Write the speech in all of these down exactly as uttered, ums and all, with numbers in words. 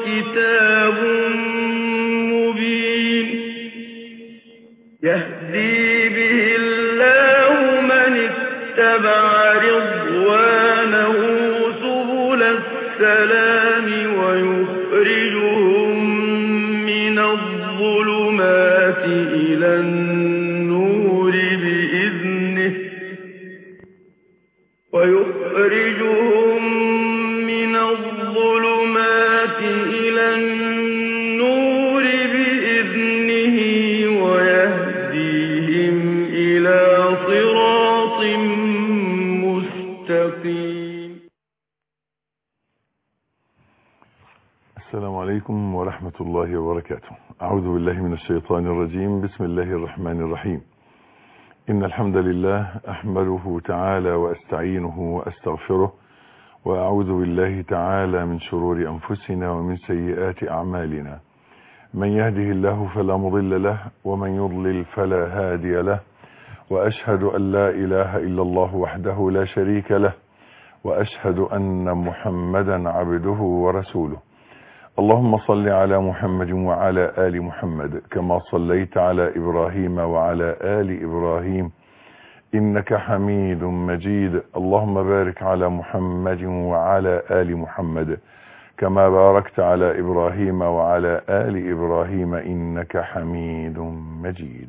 كتاب مبين يهدي به الله من اتبع رضوانه سبل السلام ويخرجهم من الظلمات إلى النور بإذنه ويخرجهم من الظلمات إلى النور بإذنه ويهديهم إلى صراط مستقيم. السلام عليكم ورحمة الله وبركاته. أعوذ بالله من الشيطان الرجيم. بسم الله الرحمن الرحيم. إن الحمد لله أحمده تعالى وأستعينه وأستغفره وأعوذ بالله تعالى من شرور أنفسنا ومن سيئات أعمالنا. من يهده الله فلا مضل له ومن يضلل فلا هادي له، وأشهد أن لا إله إلا الله وحده لا شريك له، وأشهد أن محمدا عبده ورسوله. اللهم صل على محمد وعلى آل محمد كما صليت على إبراهيم وعلى آل إبراهيم إنك حميد مجيد. اللهم بارك على محمد وعلى آل محمد كما باركت على إبراهيم وعلى آل إبراهيم إنك حميد مجيد.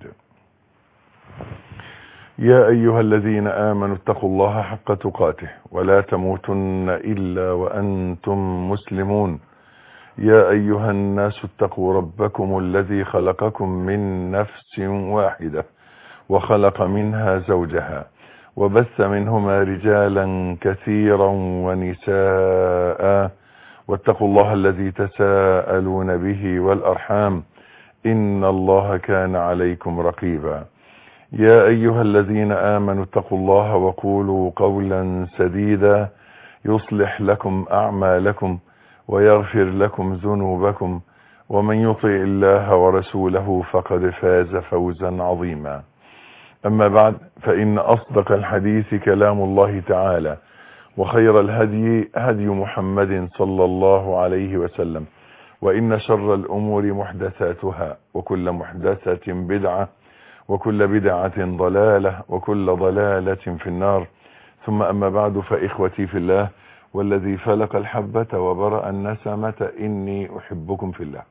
يا أيها الذين آمنوا اتقوا الله حق تقاته ولا تموتن إلا وأنتم مسلمون. يا أيها الناس اتقوا ربكم الذي خلقكم من نفس واحدة وخلق منها زوجها وبث منهما رجالا كثيرا ونساء، واتقوا الله الذي تساءلون به والأرحام إن الله كان عليكم رقيبا. يا أيها الذين آمنوا اتقوا الله وقولوا قولا سديدا يصلح لكم أعمالكم ويغفر لكم ذنوبكم، ومن يطع الله ورسوله فقد فاز فوزا عظيما. أما بعد، فإن أصدق الحديث كلام الله تعالى، وخير الهدي هدي محمد صلى الله عليه وسلم، وإن شر الأمور محدثاتها، وكل محدثة بدعة، وكل بدعة ضلالة، وكل ضلالة في النار. ثم أما بعد، فإخوتي في الله والذي فلق الحبة وبرأ النسمة إني أحبكم في الله،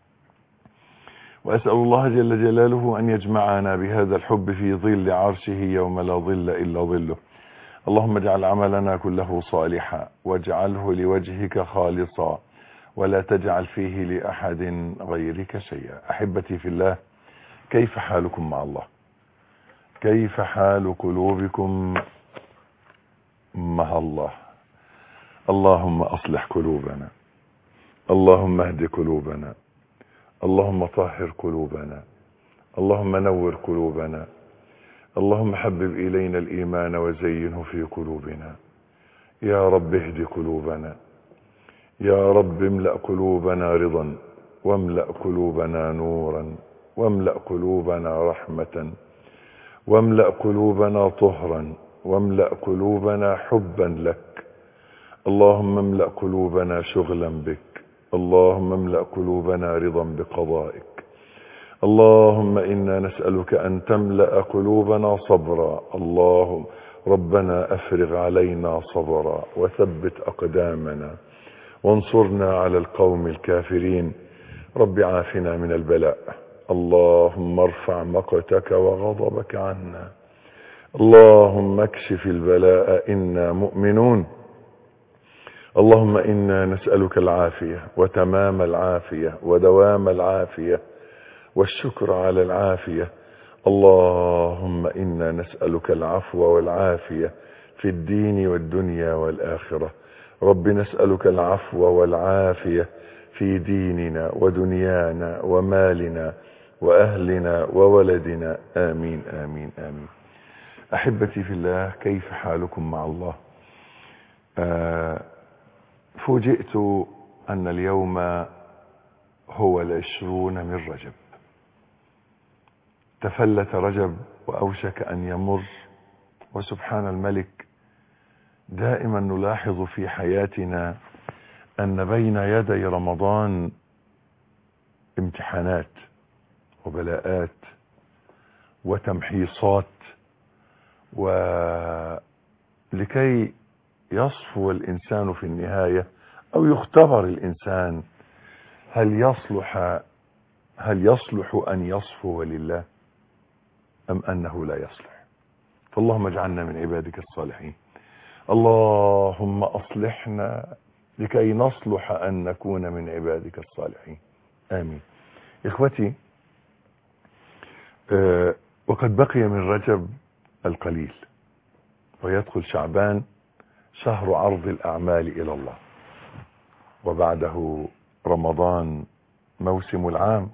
وأسأل الله جل جلاله أن يجمعنا بهذا الحب في ظل عرشه يوم لا ظل إلا ظله. اللهم اجعل عملنا كله صالحا واجعله لوجهك خالصا ولا تجعل فيه لأحد غيرك شيئا. أحبتي في الله، كيف حالكم مع الله؟ كيف حال قلوبكم مع الله؟ اللهم أصلح قلوبنا، اللهم اهد قلوبنا، اللهم طهر قلوبنا، اللهم نور قلوبنا، اللهم حبب إلينا الإيمان وزينه في قلوبنا. يا رب اهد قلوبنا، يا رب املأ قلوبنا رضا، واملأ قلوبنا نورا، واملأ قلوبنا رحمة، واملأ قلوبنا طهرا، واملأ قلوبنا حبا لك. اللهم املأ قلوبنا شغلا بك، اللهم املأ قلوبنا رضا بقضائك. اللهم إنا نسألك أن تملأ قلوبنا صبرا. اللهم ربنا أفرغ علينا صبرا وثبت أقدامنا وانصرنا على القوم الكافرين. رب عافنا من البلاء، اللهم ارفع مقتك وغضبك عنا، اللهم اكشف البلاء إنا مؤمنون. اللهم إنا نسألك العافية وتمام العافية ودوام العافية والشكر على العافية. اللهم إنا نسألك العفو والعافية في الدين والدنيا والآخرة. رب نسألك العفو والعافية في ديننا ودنيانا ومالنا وأهلنا وولدنا. آمين آمين آمين. أحبتي في الله، كيف حالكم مع الله؟ آه فوجئت أن اليوم هو العشرون من رجب. تفلت رجب وأوشك أن يمر، وسبحان الملك دائما نلاحظ في حياتنا أن بين يدي رمضان امتحانات وبلاءات وتمحيصات، ولكي يصفو الإنسان في النهاية أو يختبر الإنسان هل يصلح هل يصلح أن يصفو لله أم أنه لا يصلح. فاللهم اجعلنا من عبادك الصالحين. اللهم أصلحنا لكي نصلح أن نكون من عبادك الصالحين. آمين. إخوتي، أه وقد بقي من رجب القليل ويدخل شعبان، شهر عرض الأعمال إلى الله، وبعده رمضان موسم العام.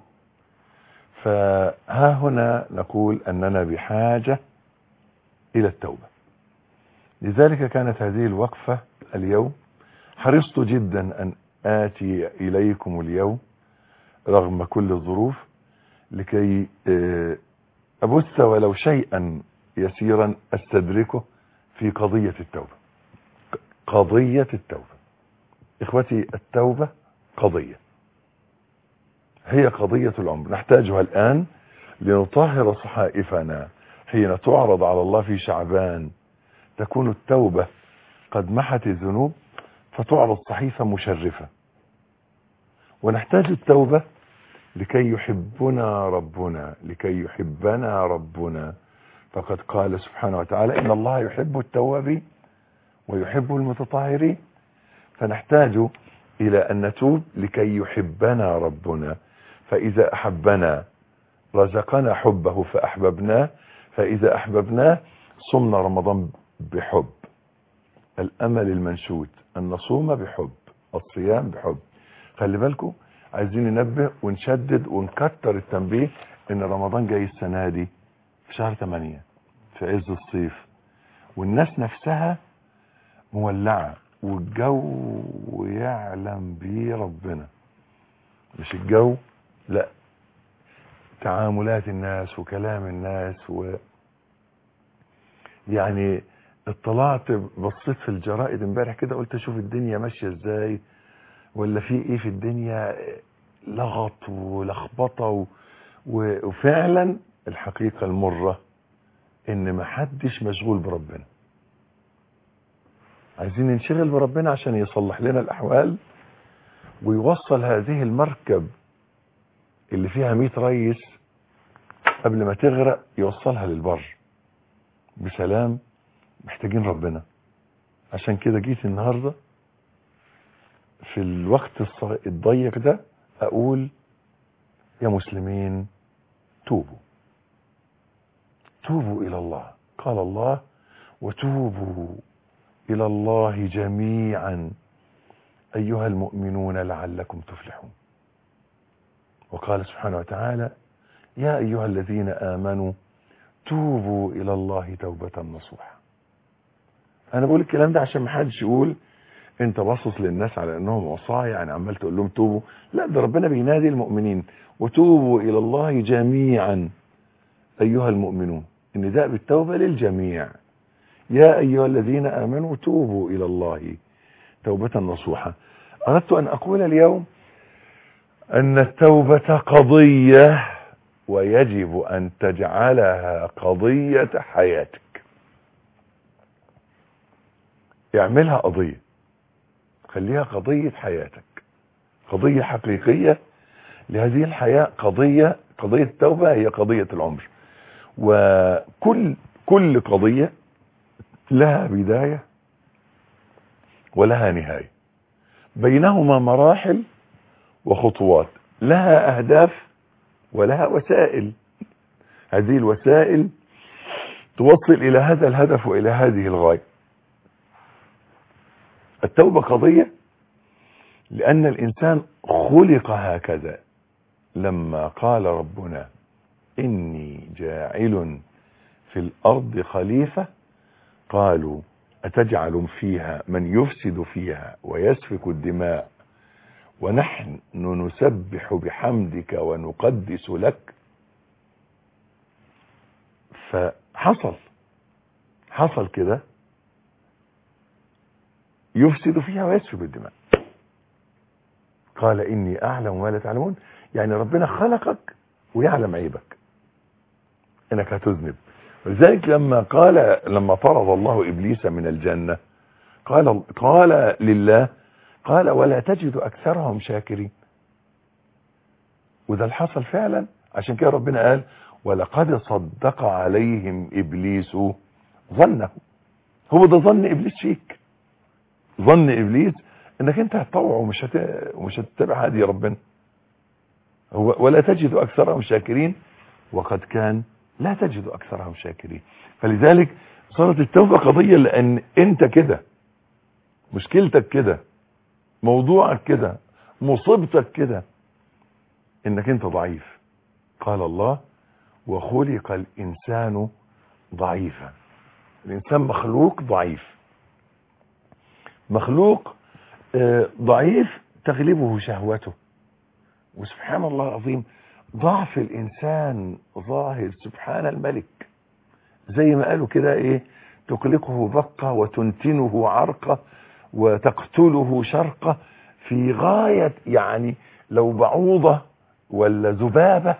فها هنا نقول أننا بحاجة إلى التوبة. لذلك كانت هذه الوقفة اليوم. حرصت جدا أن آتي إليكم اليوم رغم كل الظروف لكي أبث ولو شيئا يسيرا أستدركه في قضية التوبة. قضية التوبة إخوتي، التوبة قضية، هي قضية العمر، نحتاجها الآن لنطهر صحائفنا حين تعرض على الله في شعبان. تكون التوبة قد محت الذنوب فتعرض صحيفة مشرفة، ونحتاج التوبة لكي يحبنا ربنا لكي يحبنا ربنا فقد قال سبحانه وتعالى إن الله يحب التوابين ويحب المتطهرين. فنحتاج إلى أن نتوب لكي يحبنا ربنا، فإذا أحبنا رزقنا حبه فأحببناه، فإذا أحببناه صمنا رمضان بحب. الأمل المنشود أن نصوم بحب، الصيام بحب. خلي بالكم، عايزين ننبه ونشدد ونكتر التنبيه ان رمضان جاي السنة دي في شهر ثمانية في عز الصيف، والناس نفسها مولعة والجو يعلم بيه ربنا، مش الجو لا، تعاملات الناس وكلام الناس. و يعني اطلعت بصيت في الجرائد امبارح كده، قلت اشوف الدنيا ماشية ازاي ولا في ايه في الدنيا، لغط ولخبطة و... وفعلا الحقيقة المرة ان ما حدش مشغول بربنا. عايزين ننشغل بربنا عشان يصلح لنا الاحوال ويوصل هذه المركب اللي فيها مئة ريس قبل ما تغرق يوصلها للبر بسلام. محتاجين ربنا. عشان كده جيت النهاردة في الوقت الضيق ده اقول يا مسلمين توبوا توبوا الى الله. قال الله وتوبوا الى الله جميعا ايها المؤمنون لعلكم تفلحون. وقال سبحانه وتعالى يا ايها الذين امنوا توبوا الى الله توبة نصوحا. انا بقول الكلام ده عشان ما حدش يقول انت باصص للناس على انهم عصاه، يعني عمال تقول لهم توبوا. لا، ده ربنا بينادي المؤمنين وتوبوا الى الله جميعا ايها المؤمنون. النداء بالتوبة للجميع. يا ايها الذين امنوا توبوا الى الله توبة نصوحا. اردت ان اقول اليوم ان التوبة قضية ويجب ان تجعلها قضية حياتك. اعملها قضية، خليها قضية حياتك، قضية حقيقية لهذه الحياة. قضية قضية التوبة هي قضية العمر، وكل كل قضية لها بداية ولها نهاية، بينهما مراحل وخطوات، لها أهداف ولها وسائل. هذه الوسائل توصل إلى هذا الهدف وإلى هذه الغاية. التوبة قضية لأن الإنسان خلق هكذا. لما قال ربنا إني جاعل في الأرض خليفة قالوا أتجعل فيها من يفسد فيها ويسفك الدماء ونحن نسبح بحمدك ونقدس لك. فحصل حصل كده، يفسد فيها ويسفك الدماء. قال إني أعلم ما لا تعلمون، يعني ربنا خلقك ويعلم عيبك إنك هتذنب. ولذلك لما قال لما طرد الله إبليس من الجنة قال قال لله قال ولا تجد أكثرهم شاكرين. وده اللي حصل فعلا. عشان كده ربنا قال ولقد صدق عليهم إبليس ظنه. هو ده ظن إبليس فيك. ظن إبليس انك انت هتطوع ومش هت... ومش هتتبع هدي ربنا. هو ولا تجد أكثرهم شاكرين وقد كان لا تجد أكثرهم شاكرين. فلذلك صارت التوبة قضية، لأن انت كده، مشكلتك كده، موضوعك كده، مصيبتك كده، انك انت ضعيف. قال الله وخلق الإنسان ضعيفا. الإنسان مخلوق ضعيف، مخلوق ضعيف تغلبه شهوته. وسبحان الله العظيم ضعف الإنسان ظاهر سبحان الملك، زي ما قالوا كده ايه، تقلقه بقة وتنتنه عرقة وتقتله شرقة. في غاية يعني لو بعوضة ولا ذبابة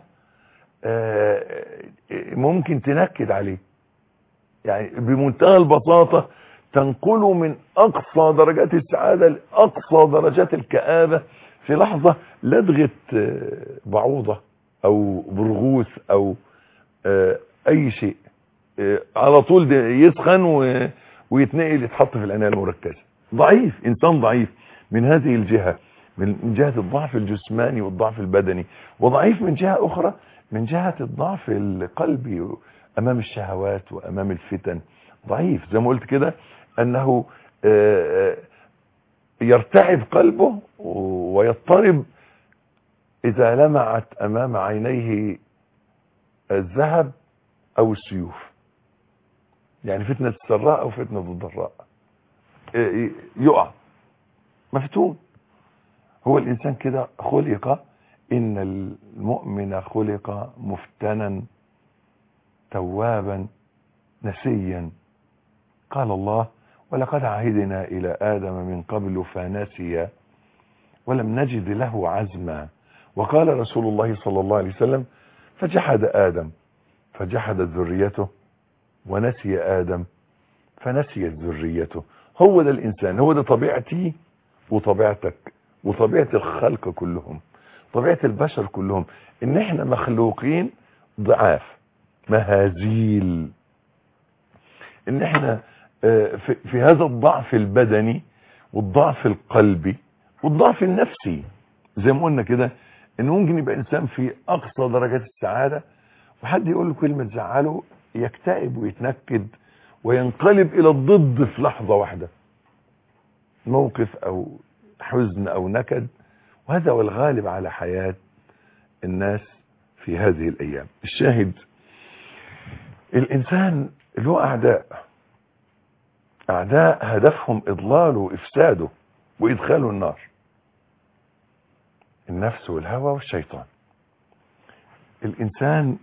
ممكن تنكد عليه، يعني بمنتهى البساطة تنقله من أقصى درجات السعادة لأقصى درجات الكآبة في لحظة. لدغة بعوضة أو برغوث أو أي شيء على طول يسخن ويتنقل يتحط في العناية المركزة. ضعيف، إنسان ضعيف من هذه الجهة، من جهة الضعف الجسماني والضعف البدني، وضعيف من جهة أخرى من جهة الضعف القلبي أمام الشهوات وأمام الفتن. ضعيف زي ما قلت كده، أنه يرتعب قلبه ويضطرب إذا لمعت أمام عينيه الذهب أو السيوف، يعني فتنة السراء أو فتنة الضراء، يقع مفتون. هو الإنسان كده خلق، إن المؤمن خلق مفتنا توابا نسيا. قال الله ولقد عهدنا إلى آدم من قبل فنسي ولم نجد له عزما. وقال رسول الله صلى الله عليه وسلم فجحد آدم فجحدت ذريته ونسي آدم فنسيت ذريته. هو ده الإنسان، هو ده طبيعتي وطبيعتك وطبيعة الخلق كلهم، طبيعة البشر كلهم، إن إحنا مخلوقين ضعاف مهازيل. إن إحنا في هذا الضعف البدني والضعف القلبي والضعف النفسي، زي ما قلنا كده، إنه ممكن يبقى إنسان في أقصى درجات السعادة وحد يقول له كلمة تزعله يكتئب ويتنكد وينقلب إلى الضد في لحظة واحدة، موقف أو حزن أو نكد. وهذا هو الغالب على حياة الناس في هذه الأيام. الشاهد الإنسان له أعداء، أعداء هدفهم إضلاله وإفساده وإدخاله النار، النفس والهوى والشيطان. الإنسان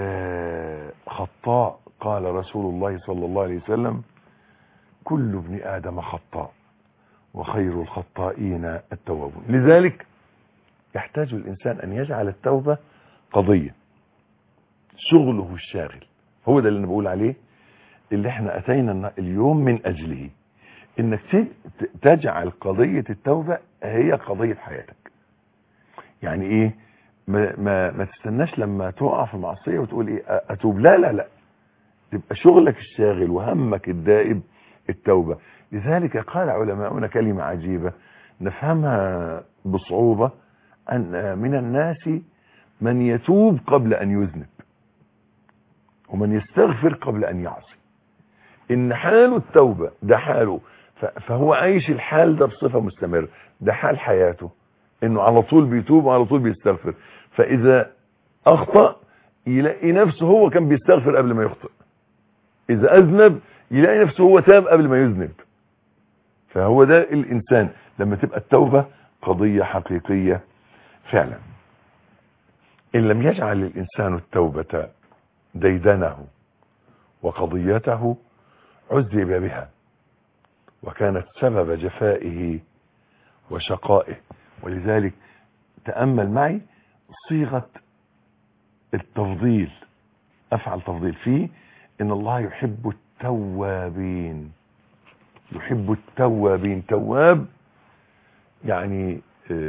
خطاء، قال رسول الله صلى الله عليه وسلم كل ابن آدم خطاء وخير الخطائين التوابون. لذلك يحتاج الإنسان أن يجعل التوبة قضية شغله الشاغل. هو ده اللي أنا بقول عليه، اللي احنا أتينا اليوم من أجله، إنك تجعل قضية التوبة هي قضية حياتك. يعني إيه؟ ما, ما, ما تستناش لما تقع في معصية وتقول إيه أتوب، لا لا لا، تبقى شغلك الشاغل وهمك الدائب التوبة. لذلك قال علماؤنا كلمة عجيبة نفهمها بصعوبة، أن من الناس من يتوب قبل أن يذنب ومن يستغفر قبل أن يعصي. إن حاله التوبة ده حاله، فهو عايش الحال ده بصفة مستمرة، ده حال حياته، إنه على طول بيتوب وعلى طول بيستغفر. فإذا أخطأ يلاقي نفسه هو كان بيستغفر قبل ما يخطئ، إذا أذنب يلاقي نفسه هو تاب قبل ما يذنب. فهو ده الإنسان لما تبقى التوبة قضية حقيقية فعلا. إن لم يجعل الإنسان التوبة ديدنه وقضيته عذب بها وكانت سبب جفائه وشقائه ولذلك تأمل معي صيغة التفضيل، أفعل تفضيل فيه إن الله يحب التوابين، يحب التوابين. تواب يعني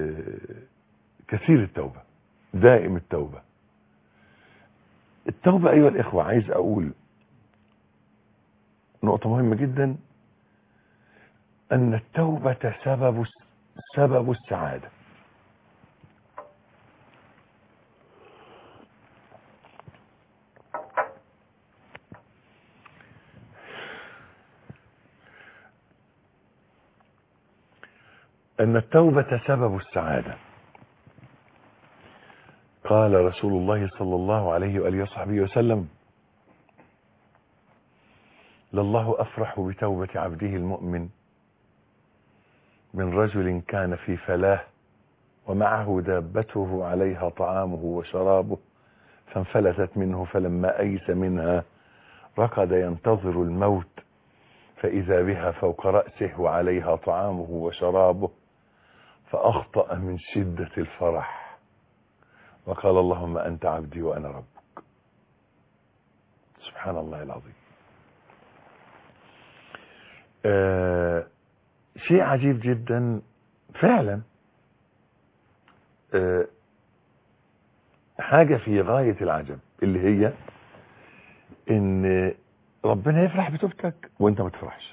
كثير التوبة، دائم التوبة. التوبة أيها الإخوة، عايز أقول نقطة مهمة جدا، أن التوبة سبب سبب السعادة. أن التوبة سبب السعادة. قال رسول الله صلى الله عليه وآله وصحبه وسلم: لله أفرح بتوبة عبده المؤمن من رجل كان في فلاه ومعه دابته عليها طعامه وشرابه فانفلتت منه، فلما أيس منها ركض ينتظر الموت فإذا بها فوق رأسه وعليها طعامه وشرابه فأخطأ من شدة الفرح وقال: اللهم أنت عبدي وأنا ربك. سبحان الله العظيم. آه شيء عجيب جدا فعلا، آه حاجة في غاية العجب، اللي هي ان ربنا يفرح بتوبتك وانت ما تفرحش.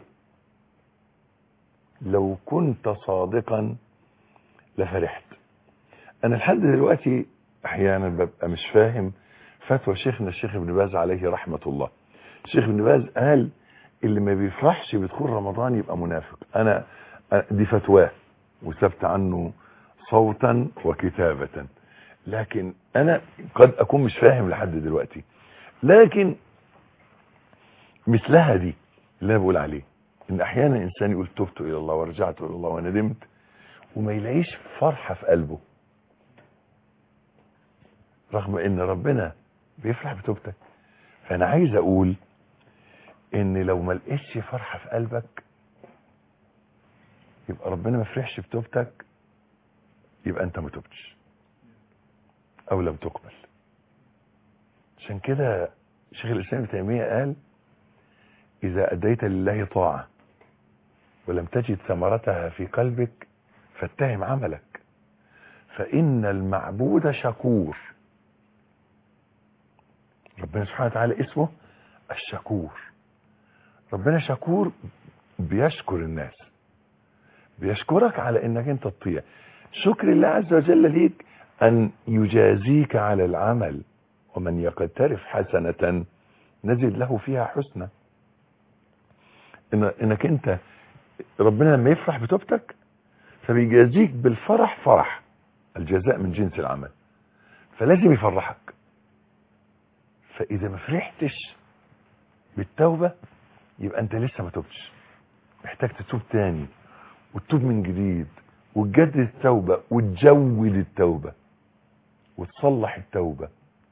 لو كنت صادقا لفرحت. انا لحد دلوقتي احيانا ببقى مش فاهم فتوى شيخنا الشيخ ابن باز عليه رحمة الله. الشيخ ابن باز قال اللي ما بيفرحش بدخول رمضان يبقى منافق. انا دي فتواه وثبت عنه صوتا وكتابة، لكن انا قد اكون مش فاهم لحد دلوقتي. لكن مثلها دي اللي انا بقول عليه، ان احيانا انسان يقول تبت الى الله ورجعت الى الله وندمت وما يلاقيش فرحة في قلبه، رغم ان ربنا بيفرح بتوبتك. فانا عايز اقول ان لو ما لقيتش فرحة في قلبك يبقى ربنا ما فرحش بتوبتك، يبقى انت ما تبتش او لم تقبل. عشان كده شيخ الاسلام ابن تيمية قال: اذا اديت لله طاعة ولم تجد ثمرتها في قلبك فاتهم عملك، فان المعبود شكور. ربنا سبحانه وتعالى اسمه الشكور. ربنا شكور، بيشكر الناس، بيشكرك على انك انت تطيع. شكر الله عز وجل ليك ان يجازيك على العمل، ومن يقترف حسنة نزد له فيها حسنة. إن انك انت ربنا لما يفرح بتوبتك فبيجازيك بالفرح فرح، الجزاء من جنس العمل، فلازم يفرحك. فاذا ما فرحتش بالتوبة يبقى انت لسه ما توبتش، محتاج تتوب تاني وتتوب من جديد وتجدد التوبة وتجود التوبة وتصلح التوبة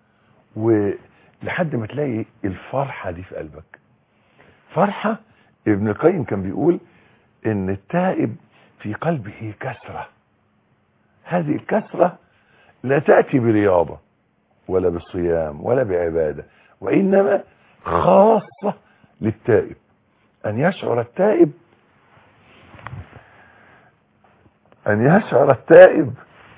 ولحد ما تلاقي الفرحة دي في قلبك. فرحة ابن القيم كان بيقول ان التائب في قلبه كسرة، هذه الكسرة لا تأتي برياضة ولا بالصيام ولا بعبادة، وإنما خاصة للتائب. أن يشعر التائب أن يشعر التائب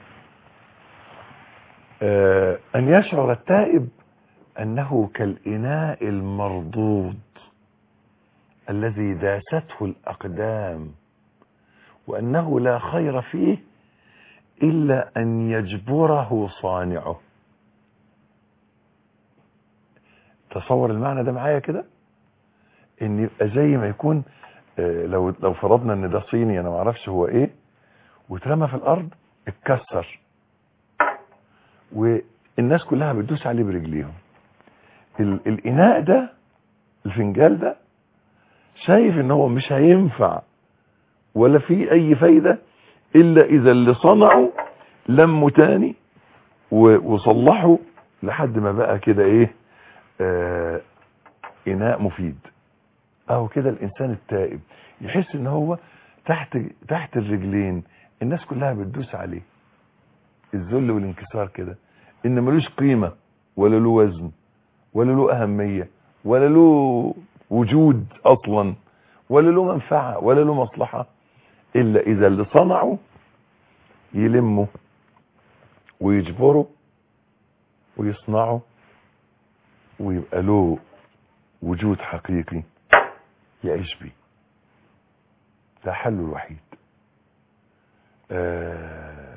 آه أن يشعر التائب أنه كالإناء المردود الذي داسته الأقدام، وأنه لا خير فيه إلا أن يجبره صانعه. تصور المعنى ده معايا كده، ان يبقى زي ما يكون آه لو لو فرضنا ان ده صيني انا ما اعرفش هو ايه واترمى في الارض اتكسر والناس كلها بتدوس عليه برجليهم. الاناء ده الفنجال ده شايف ان هو مش هينفع ولا في اي فايدة الا اذا اللي صنعه لمه تاني وصلحه لحد ما بقى كده ايه آه اناء مفيد. اهو كده الانسان التائب يحس ان هو تحت تحت الرجلين الناس كلها بتدوس عليه، الذل والانكسار كده، ان ملوش قيمة ولا له وزن ولا له اهمية ولا له وجود اصلا ولا له منفعة ولا له مصلحة، الا اذا اللي صنعه يلمه ويجبره ويصنعه ويبقى له وجود حقيقي يعيش بيه. ده حله الوحيد. آه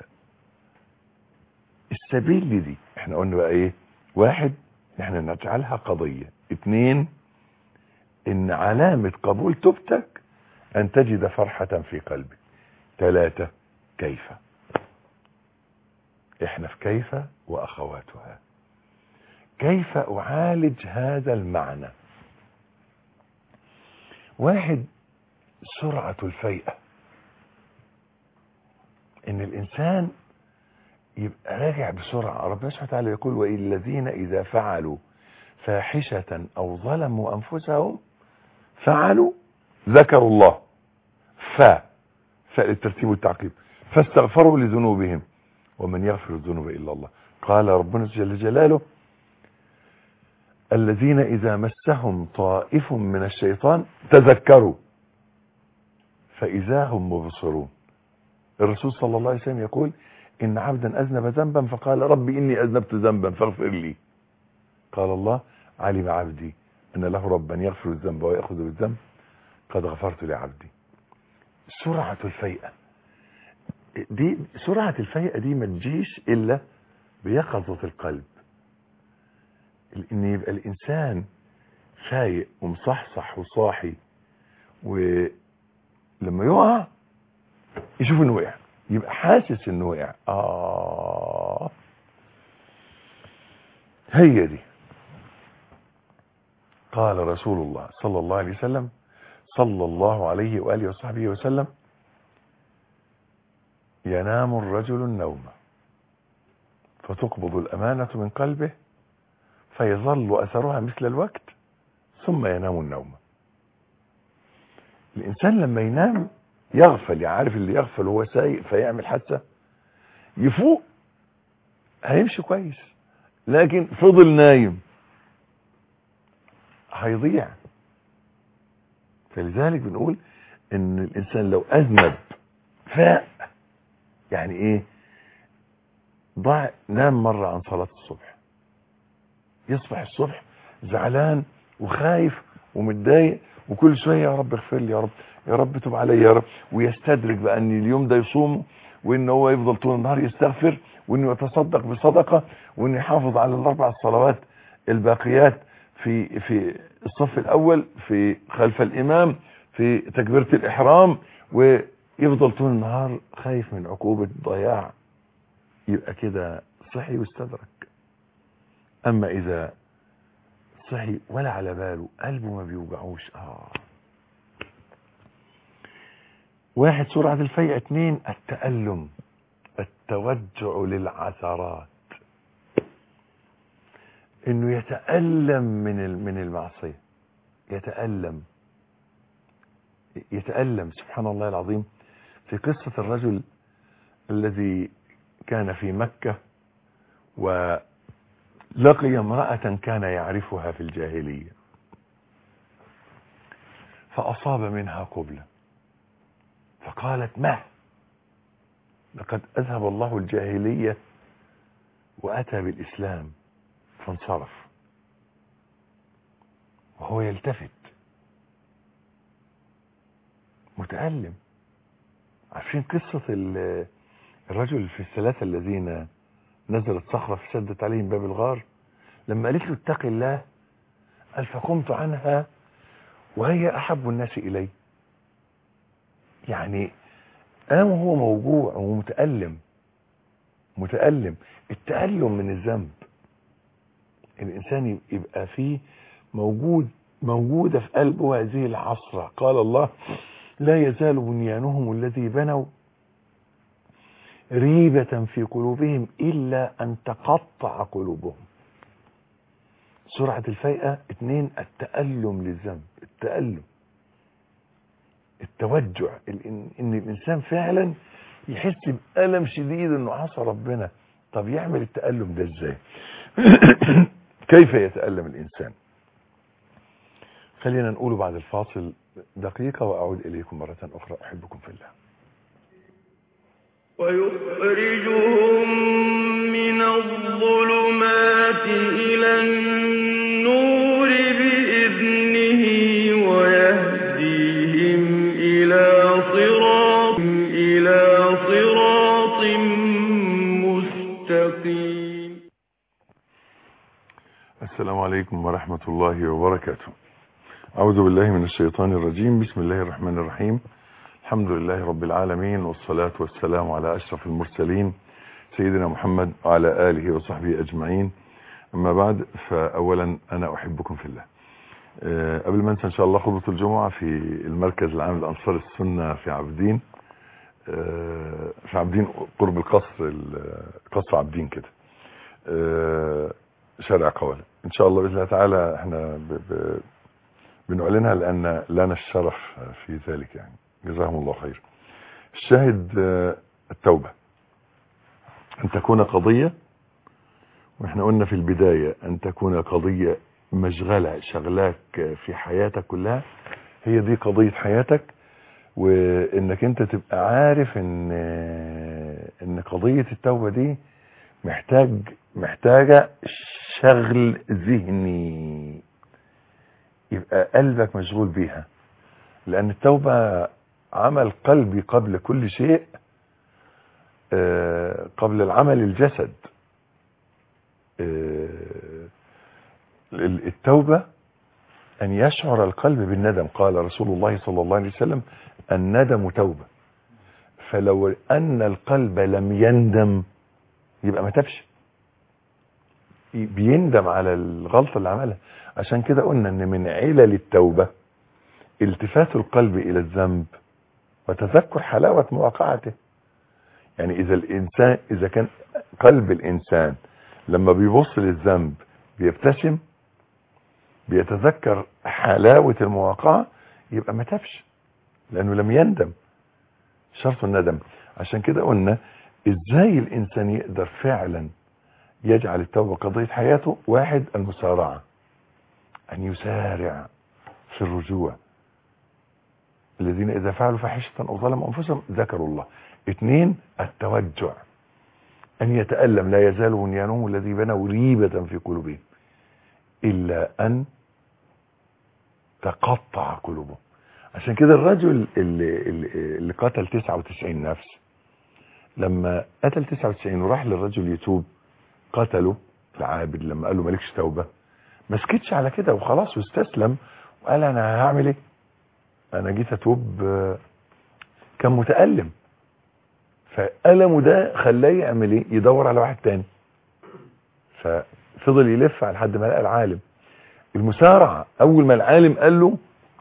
السبيل لدي احنا قلنا بقى ايه؟ واحد، احنا نجعلها قضية. اتنين، ان علامة قبول توبتك ان تجد فرحة في قلبك. ثلاثة، كيف. احنا في كيف واخواتها. كيف اعالج هذا المعنى؟ واحد، سرعة الفيئة، ان الانسان يبقى راجع بسرعة. ربنا سبحانه وتعالى يقول والذين اذا فعلوا فاحشة او ظلموا انفسهم فعلوا ذكروا الله ف فالترتيب والتعقيب فاستغفروا لذنوبهم ومن يغفر الذنوب الا الله. قال ربنا جل جلاله الذين اذا مسهم طائف من الشيطان تذكروا فاذا هم مبصرون. الرسول صلى الله عليه وسلم يقول ان عبدا اذنب ذنبا فقال ربي اني اذنبت ذنبا فاغفر لي. قال الله علم عبدي ان له ربا يغفر الذنب ويأخذ بالذنب قد غفرت لعبدي. سرعة الفيئة دي، سرعة الفيئة دي ما تجيش الا بيقظة القلب، ان يبقى الانسان فايق ومصحصح وصاحي، ولما يقع يشوف انه وقع، يبقى حاسس انه وقع. اه هي دي. قال رسول الله صلى الله عليه وسلم صلى الله عليه وآله وصحبه وسلم ينام الرجل النوم فتقبض الأمانة من قلبه فيظل أثرها مثل الوقت ثم ينام النوم. الإنسان لما ينام يغفل، يعني عارف اللي يغفل هو سايق فيعمل حادثة، يفوق هيمشي كويس، لكن فضل نايم هيضيع. فلذلك بنقول ان الانسان لو اذنب فاق، يعني ايه؟ ضاع نام مرة عن صلاة الصبح، يصبح الصبح زعلان وخايف ومتضايق وكل شوية يا رب اغفر لي، يا رب يا رب تب علي يا رب، ويستدرك بقى ان اليوم ده يصومه، وان هو يفضل طول النهار يستغفر، وانه يتصدق بصدقة، وانه يحافظ على الاربع الصلوات الباقيات في في الصف الاول، في خلف الامام، في تكبيرة الاحرام، ويفضل طول النهار خايف من عقوبة ضياع. يبقى كده صحي واستدرك. اما اذا صحي ولا على باله، قلبه ما بيوجعوش، اه واحد سرعة الفيئة. اتنين التألم، التوجع للعثرات، انه يتألم من من المعصية، يتألم يتألم سبحان الله العظيم. في قصة الرجل الذي كان في مكة ولقي امرأة كان يعرفها في الجاهلية فأصاب منها قبلة، فقالت ما لقد أذهب الله الجاهلية وأتى بالإسلام، فانصرف وهو يلتفت متألم. عارفين قصة الرجل في الثلاثة الذين نزلت صخرة فسدت عليهم باب الغار؟ لما قالت له اتق الله قال فقمت عنها وهي أحب الناس إلي. يعني قام وهو موجوع ومتألم، متألم. التألم من الذنب، الإنسان يبقى فيه موجود موجودة في قلبه هذه العصرة. قال الله لا يزال بنيانهم الذي بنوا ريبة في قلوبهم إلا أن تقطع قلوبهم. سرعة الفيئة. اتنين التألم للذنب، التألم، التوجع، ان الانسان فعلا يحس بألم شديد انه عصى ربنا. طب يعمل التألم ده ازاي؟ كيف يتألم الانسان؟ خلينا نقوله بعد الفاصل دقيقة واعود اليكم مرة اخرى. احبكم في الله. ويخرجهم من الظلمات إلى النور بإذنه ويهديهم إلى صراط إلى صراط مستقيم. السلام عليكم ورحمة الله وبركاته. أعوذ بالله من الشيطان الرجيم. بسم الله الرحمن الرحيم. الحمد لله رب العالمين، والصلاة والسلام على أشرف المرسلين سيدنا محمد وعلى آله وصحبه أجمعين. أما بعد، فأولا أنا أحبكم في الله. أه قبل ما أنسى إن شاء الله خطبة الجمعة في المركز العام لأنصار السنة في عابدين، أه في عابدين قرب القصر، قصر عابدين كده، أه شارع قوالة. إن شاء الله بإذن الله تعالى احنا ب ب بنعلنها لأن لنا الشرف في ذلك، يعني جزاهم الله خير. الشاهد التوبة أن تكون قضية، وإحنا قلنا في البداية أن تكون قضية مشغلة شغلاك في حياتك كلها، هي دي قضية حياتك. وإنك أنت تبقى عارف إن إن قضية التوبة دي محتاج محتاجة شغل ذهني، يبقى قلبك مشغول بيها، لأن التوبة عمل قلبي قبل كل شيء، قبل العمل الجسد. التوبة أن يشعر القلب بالندم. قال رسول الله صلى الله عليه وسلم: الندم توبة. فلو أن القلب لم يندم يبقى ما تبش، بيندم على الغلطة اللي عملها. عشان كده قلنا ان من علل التوبة التفات القلب الى الذنب وتذكر حلاوة مواقعته. يعني اذا الانسان اذا كان قلب الانسان لما بيبص للذنب بيبتسم، بيتذكر حلاوة المواقعة، يبقى ما تبش، لانه لم يندم. شرط الندم. عشان كده قلنا ازاي الانسان يقدر فعلا يجعل التوبة قضية حياته. واحد، المسارعة، أن يسارع في الرجوع. الذين إذا فعلوا فاحشة أو ظلموا أنفسهم ذكروا الله. اثنين، التوجع، أن يتألم، لا يزال بنيانهم الذي بنوا ريبة في قلوبهم إلا أن تقطع قلوبهم. عشان كده الرجل اللي, اللي قتل تسعة وتسعين نفس، لما قتل تسعة وتسعين وراح للرجل يتوب قتله العابد، لما قال له مالكش توبة ما سكتش على كده وخلاص واستسلم وقال انا هعمل ايه، انا جيت اتوب. كان متألم، فألمه ده خلاه يعمل ايه، يدور على واحد تاني. ففضل يلف لحد ما لقى العالم. المسارعة، اول ما العالم قال له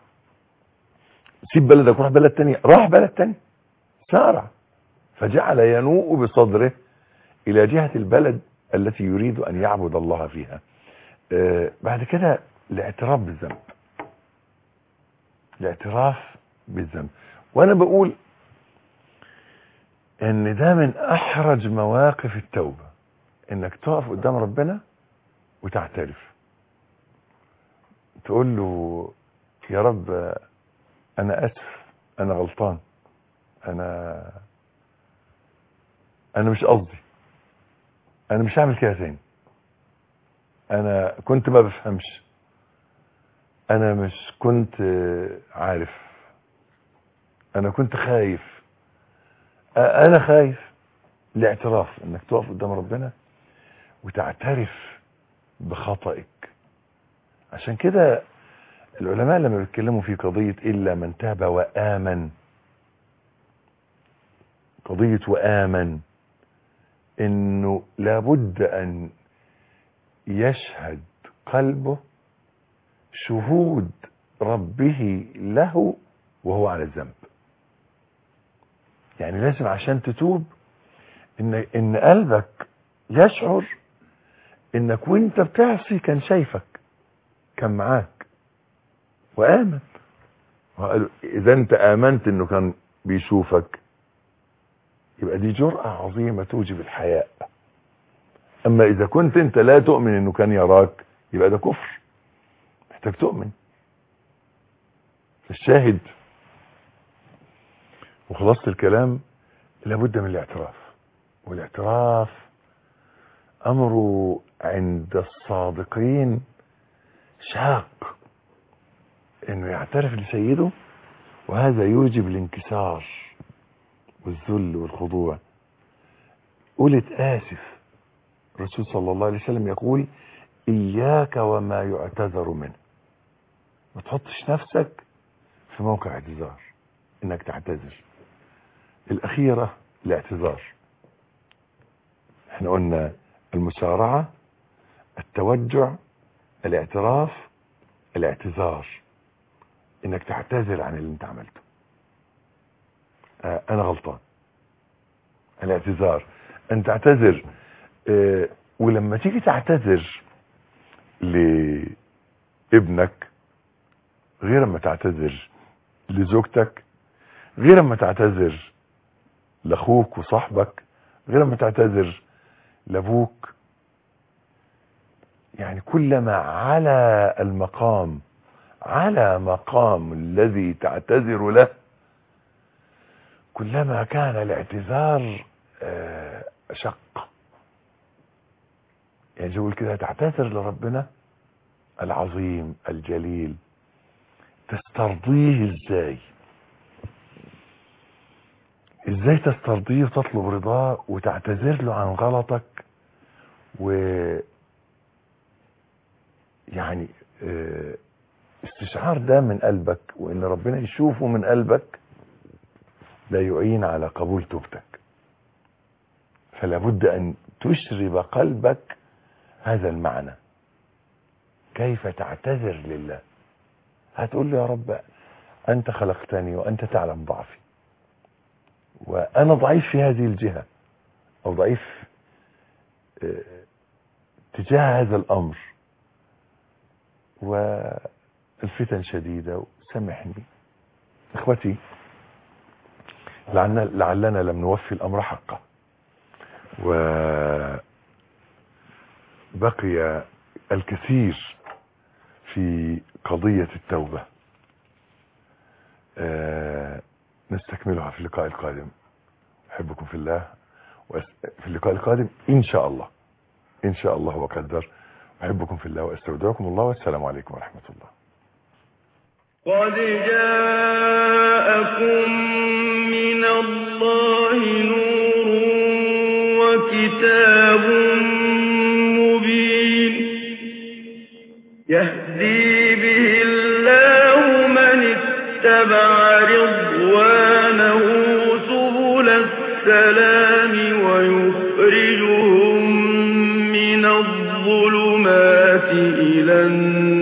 سيب بلدك وروح بلد تانية، راح بلد تانية، سارع، فجعل ينوء بصدره الى جهة البلد التي يريد ان يعبد الله فيها. آه بعد كده الاعتراف بالذنب، الاعتراف بالذنب. وانا بقول ان ده من احرج مواقف التوبة، انك تقف قدام ربنا وتعترف، تقول له يا رب انا اسف، انا غلطان، انا انا مش قصدي، انا مش هعمل كده تاني، انا كنت ما بفهمش، انا مش كنت عارف، انا كنت خايف، انا خايف. الاعتراف، انك تقف قدام ربنا وتعترف بخطئك. عشان كده العلماء لما بيتكلموا في قضية إلا من تاب وآمن، قضية وآمن، انه لابد ان يشهد قلبه شهود ربه له وهو على الذنب. يعني لازم عشان تتوب ان ان قلبك يشعر انك وانت بتعصي كان شايفك، كان معاك وآمن. اذا انت آمنت انه كان بيشوفك يبقى دي جرأة عظيمة توجب الحياء. اما اذا كنت انت لا تؤمن انه كان يراك يبقى ده كفر، محتاج تؤمن. الشاهد وخلاصة الكلام لابد من الاعتراف، والاعتراف امره عند الصادقين شاق، انه يعترف لسيده، وهذا يوجب الانكسار والذل والخضوع. قلت آسف. الرسول صلى الله عليه وسلم يقول إياك وما يعتذر منه. ما تحطش نفسك في موقع اعتذار انك تعتذر. الاخيرة الاعتذار. احنا قلنا المسارعة، التوجع، الاعتراف، الاعتذار، انك تعتذر عن اللي انت عملته. اه انا غلطان. الاعتذار ان تعتذر. اه ولما تيجي تعتذر لابنك غير ما تعتذر لزوجتك، غير ما تعتذر لاخوك وصاحبك، غير ما تعتذر لابوك. يعني كلما على المقام على مقام الذي تعتذر له كلما كان الاعتذار شق. يعني زي كده تعتذر لربنا العظيم الجليل، تسترضيه ازاي؟ ازاي تسترضيه وتطلب رضاه وتعتذر له عن غلطك؟ و يعني استشعار ده من قلبك، وان ربنا يشوفه من قلبك، لا يعين على قبول توبتك. فلا بد ان تشرب قلبك هذا المعنى. كيف تعتذر لله؟ هتقول له يا رب انت خلقتني وانت تعلم ضعفي، وانا ضعيف في هذه الجهة، او ضعيف تجاه هذا الامر، والفتن شديدة، سامحني. اخوتي، لعلنا, لعلنا لم نوفي الامر حقه، وبقي الكثير في قضية التوبة. أه نستكملها في اللقاء القادم. أحبكم في الله، وفي اللقاء القادم إن شاء الله إن شاء الله وقدر. أحبكم في الله وأستودعكم الله، والسلام عليكم ورحمة الله. قد جاءكم من الله نور وكتاب مبين يهدي به الله من اتبع رضوانه سبل السلام ويخرجهم من الظلمات إلى النور